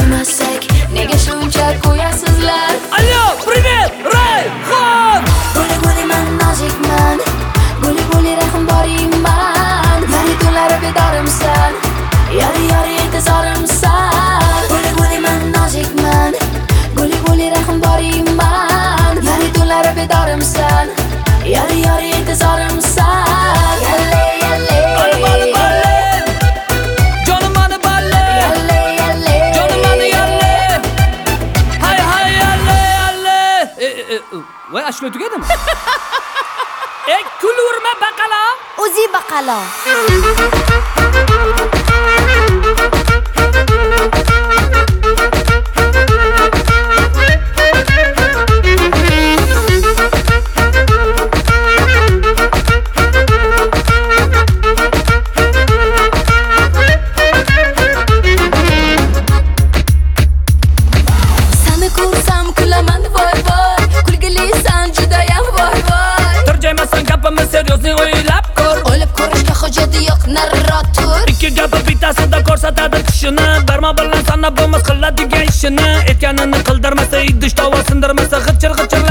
Bilmasak nega shuncha qo'yasizlar? Allo, привет, Rayhon! Bo'li man nozikman, bo'li rahim boringman. Yari tunlari bedorimsan, yari intizorimsan. Bo'li man nozikman, bo'li rahim boringman. Yari tunlari bedorimsan, yari intizorimsan. Yalle yalle Balle, jonim mani balle, yalle jonim mani yalle. Hay yalle. Voy, ashula tugadimi? Kulurma baqala. O'zi baqalo. Seni ko'rsam kulaman voy voy, kulgilisan judayam voy voy. Turjaymasan gapimni seriozniy o'ylab ko'r. O'ylab ko'rishga hojati yo'q, nariroq tur. Ikki gapi bittasida ko'rsatadi tushini. Barmoq bilan sanab bo'lmas qiladigan ishini. Aytganini qildirmasa, idish tovoq sindirmasa, g'irchir